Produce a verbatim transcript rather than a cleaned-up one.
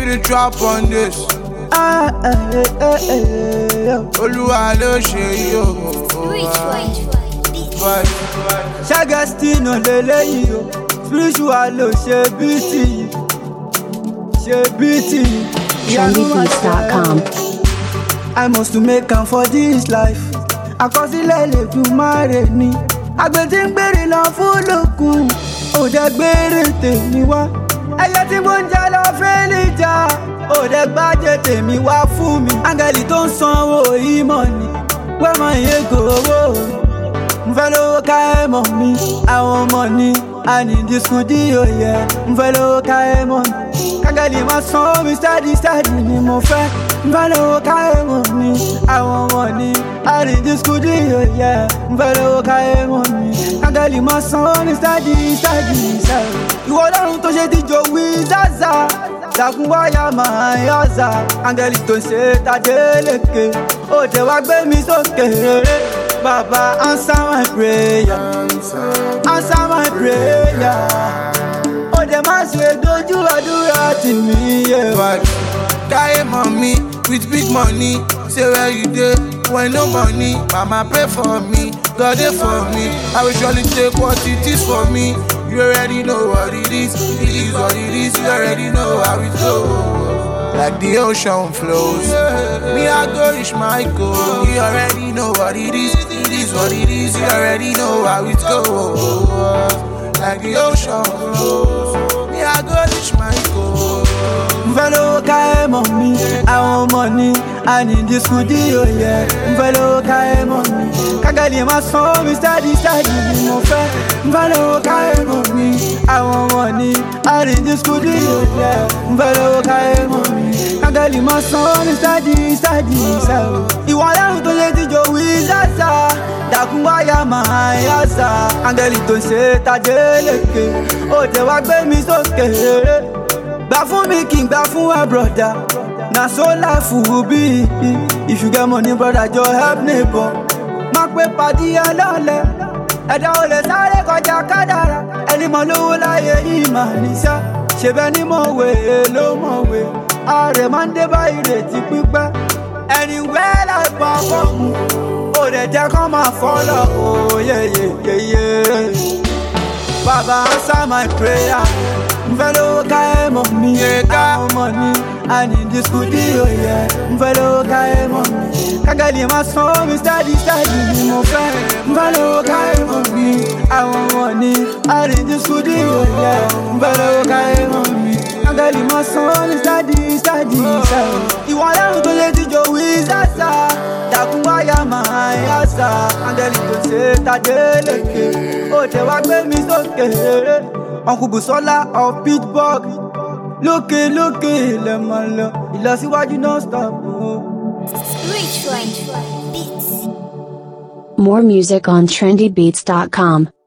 be the drop on this. Ah, eh, eh, eh, eh, yo. Oluwa lo ṣe yo. Ṣàgẹ́stìnà lélẹ́yìí o, spiritual ló ṣe bíìtì, ṣe bíìtì. trendy beats dot com. I must to make am for this life. Àkọsílẹ̀ lè dùn máa rè ní. Àgbẹ̀ tí ń gbèrè lọ fún lókun, òde gbèrè tèmi wá. Ẹyẹ tí mo ń jà lọ fẹ́lì jà, òde gbájẹ tèmi wá fún mi. Áńgẹ́lì tó ń sanwó ìmọ̀ ni, wẹ́mọ̀ yẹn gòwó. Mo fẹ́ lówó ká ẹ mọ̀ mi, àwọn ọmọ ni a ní dísùdí òye. Mo fẹ́ lówó ká ẹ mọ̀ mi, kángẹ́lì máa san mi steady steady ni mo fẹ́. Mo fẹ́ lówó ká ẹ mọ̀ mi, àwọn ọmọ ni a ní dísùdí òye. Mo fẹ́ lówó ká ẹ mọ̀ mi, kángẹ́lì máa san mi steady steady steady. Ìwọ Ọlọ́run tó ṣe díjọ wí záza, dàkún wáyà máa yọ̀ọ̀zà. Áńgẹ́lì tó ṣe tàdélékè, ó tẹ̀ wá gbé mi sókè rere. Baba, answer my prayer, answer my prayer. Oh, the man say, don't you adore to me, yeah. Carry mommy with big money, say where you dey when no money. Mama pray for me, God dey for me. I will surely take what it is for me. You already know what it is, it is what it is. You already know how it goes. Like the ocean flows, me I go reach my goal. You already know what it is, it is what it is. You already know how it goes. Like the ocean flows, me I go reach my goal. Mo fẹ́ lówó ká ẹ mọ̀ mi, àwọn ọmọ ni a ní dísùdí òye. Mo fẹ́ lówó ká ẹ mọ̀ mi, kángẹ́lì máa san mi steady steady ni mo fẹ́. Mo fẹ́ lówó ká ẹ mọ̀ mi, àwọn ọmọ ni a ní dísùdí òye. Mo fẹ́ lówó ká ẹ mọ̀ mi, kángẹ́lì máa san mi steady steady steady. Ìwọ Ọlọ́run tó ṣe díjọ wí záza, dàkún wáyà máa yọ̀ọ̀zà. Áńgẹ́lì tó ṣe tàdélékè, ó tẹ̀ wá gbé mi sókè rere. Gbà fún mi kí n gbà fún wa broda, na so life will be. If you get money brother, just help neighbor. Má pé pàdí ẹ lọ́lẹ̀, ẹ̀dá ò lè sáré kọjá kádàrá. Ẹni mọ̀ lówó láyé yìí mà níṣẹ́, ṣèbẹ́ ní mọ̀wé ló mọ̀wé. Ààrẹ máa ń dé bá ìrètí pípẹ́. Ẹni wẹ́ láì pa fọ́ọ̀mù, ó lè jẹ́ kó máa fọ́lọ̀ òyeyeyeye. Baba answer my prayer. Mo fẹ́ lówó ká ẹ mọ̀ mi, àwọn ọmọ ni a ní dísùdí òye. Mo fẹ́ lówó ká ẹ mọ̀ mi, kángẹ́lì máa san mi steady steady ni mo fẹ́. Mo fẹ́ lówó ká ẹ mọ̀ mi, àwọn ọmọ ni a ní dísùdí òye. Mo fẹ́ lówó ká ẹ mọ̀ mi, kángẹ́lì máa san mi steady steady steady. Ìwọ Ọlọ́run tó ṣe díjọ wí záza, dàkún wáyà máa yọ̀ọ̀zà. Áńgẹ́lì tó ṣe tàdélékè, ó tẹ̀ wá gbé mi sókè rere. Uncle Busola of Pittsburgh, lókè lókè lè máa lọ, ìlọsíwájú non stop. More music on trendy beats dot com.